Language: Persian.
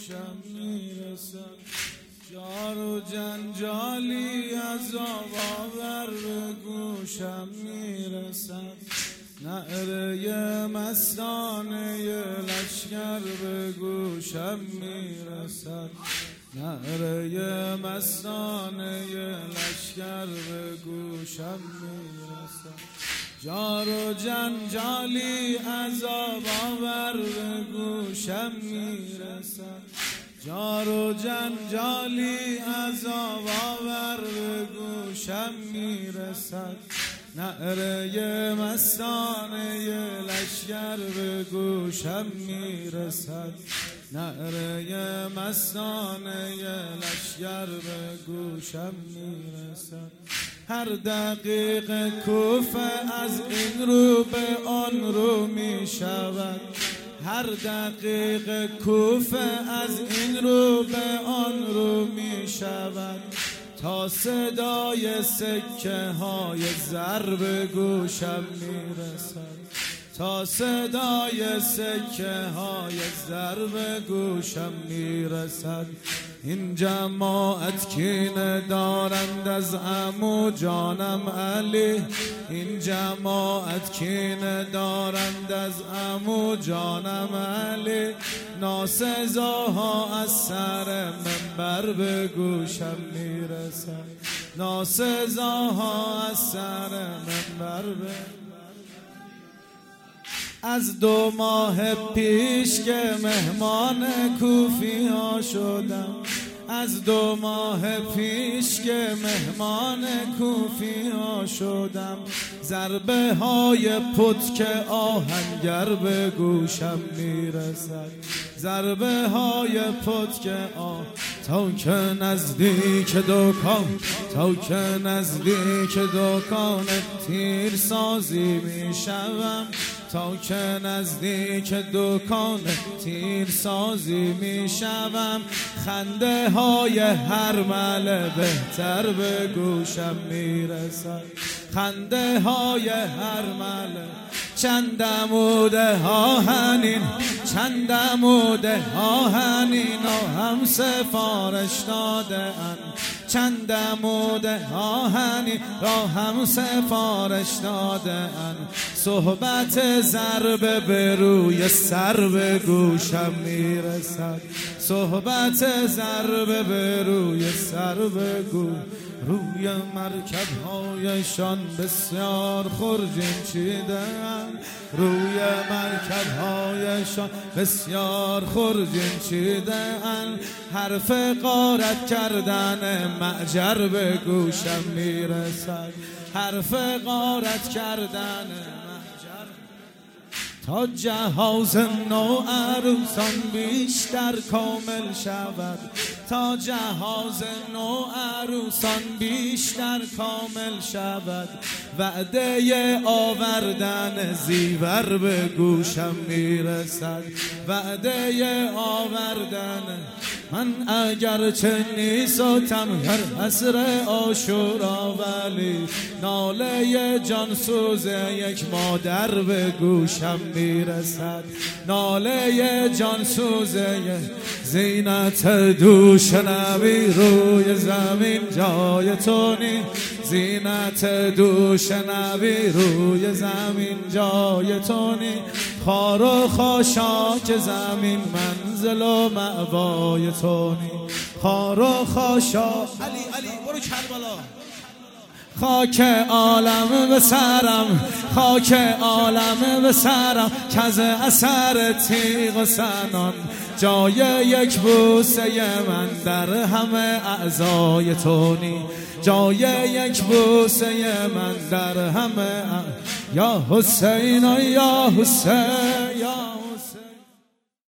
گوشم میرسد. جار و جنجالی از آواور به گوشم میرسد. نعره مستانه لشکر به گوشم میرسد. نعره مستانه لشکر به گوشم میرسد. جار و جنجالی عذاب آور به گوشم میرسد. جار و جنجالی عذاب آور به گوشم میرسد. نعره مستانه لشکر به گوشم میرسد. نعره مستانه لشکر به گوشم میرسد. هر دقیقه کوفه از این رو به آن رو می شود. هر دقیقه کوفه از این رو به آن رو می شود. تا صدای سکه های زر به گوشم میرسد. تا صدای سکه های زر به گوشم میرسد. این جماعت کینه دارند از عمو جانم علی. این جماعت کینه دارند از عمو جانم علی. ناسزاها از سر منبر به گوشم میرسد. ناسزاها از سر منبر به از 2 ماه پیش که مهمان کوفی ها شدم. از 2 ماه پیش که مهمان کوفی ها شدم. ضربه های پتک آهنگر به گوشم میرسد. ضربه های پتک تا که نزدیک دکان، تا که نزدیک دکان تیر سازی میشوم. تا که نزدیک دکان تیر سازی میشوم. خنده های هر مل بهتر به گوشم میرسد. خنده های هر مل چند عمود آهنین، چند عمود آهنین و هم سفارش داده اند. چند عمود آهنین را هم سفارش داده اند. صحبت ضربه به روی سر به گوشم میرسد. صحبت ضربه به روی سر به گوشم. روی مرکب‌هایشان بسیار خرجین چیدند. روی مرکب‌هایشان بسیار خرجین چیدند. حرف غارت کردن معجر به گوشم میرسد. حرف غارت کردن تا جهاز نو عروسان بیشتر کامل شود. تا جهاز نو عروسان بیشتر کامل شود. وعده آوردن زیور به گوشم میرسد. وعده آوردن من اگرچه نیستم هر عصر عاشورا، ولی ناله جانسوز یک مادر به گوشم میرسد. ناله جانسوز یک زینت دوش نبی روی زمین جای تو نی. زینت دوش نبی روی زمین جای تو نی. خار و خاشاک زمین منزل و مأوای تو نی. خار و خاشاک علی برو کربلا. خاک عالم به سرم، خاک عالم به سرم که از اثر تیغ و سنان. جای یک بوسه من در همه اعضای تو نی. جای یک بوسه من در همه یا حسین یا حسین یا